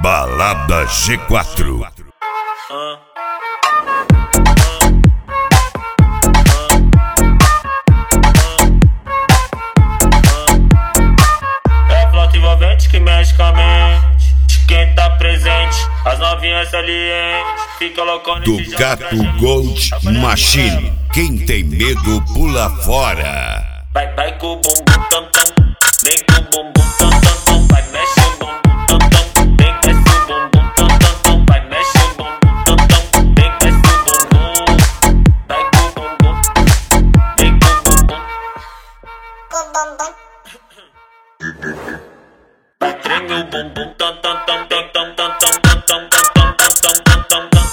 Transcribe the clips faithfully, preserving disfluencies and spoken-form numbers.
Balada G quatro. Uh. É flauta envolvente que mexe com a mente de quem tá presente, as novinhas salientes, fica loucona e se joga pra Ducato gente. Gold Machine, quem tem medo pula fora. Vai, vai com o bumbum tam tam, vem com o bumbum tam tam tam, vai mexe o bumbum tam tam, vem desce o bumbum tam tam tam, vai mexe o bumbum tam tam, vem desce o bumbum, vai com o bumbum, vem com o bumbum, com o bumbum, vai treme o bumbum tam tam tam tam tam tam tam tam tam tam tam tam tam tam.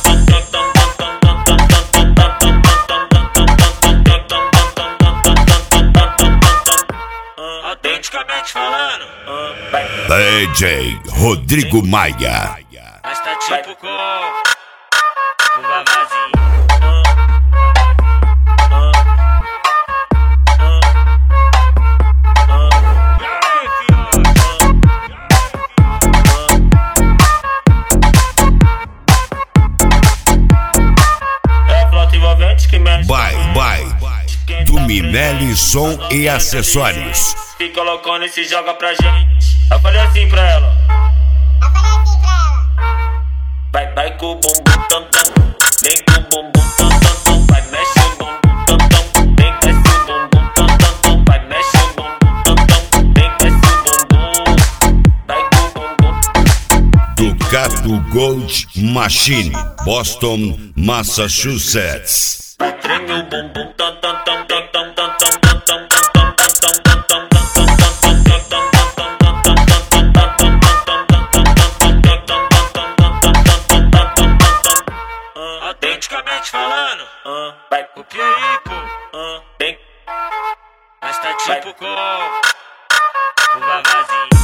Autenticamente falando, uh, D J Rodrigo Maia. mas tá tipo com o vavazinho. É flauta envolvente que mexe. Vai, vai. Do Minelli Som e Acessórios. Fica loucona e se joga pra gente. Eu falei assim pra ela. Eu falei assim pra ela. Vai, vai com o bumbum tam tam, vem com o bumbum tam tam tam, vai mexe o bumbum tam tam, vem desce o bumbum tam tam tam, vai mexe o bumbum tam tam, vem desce o bumbum, vai com o bumbum. Ducato Gold Machine, Boston, Massachusetts. Vai treme o bumbum tam tam tam tam tam tam tam tam tam tam tam tam tam autenticamente falando, uh, vai copia aí, pô, uh, bem, mas tá tipo com o vavazinho.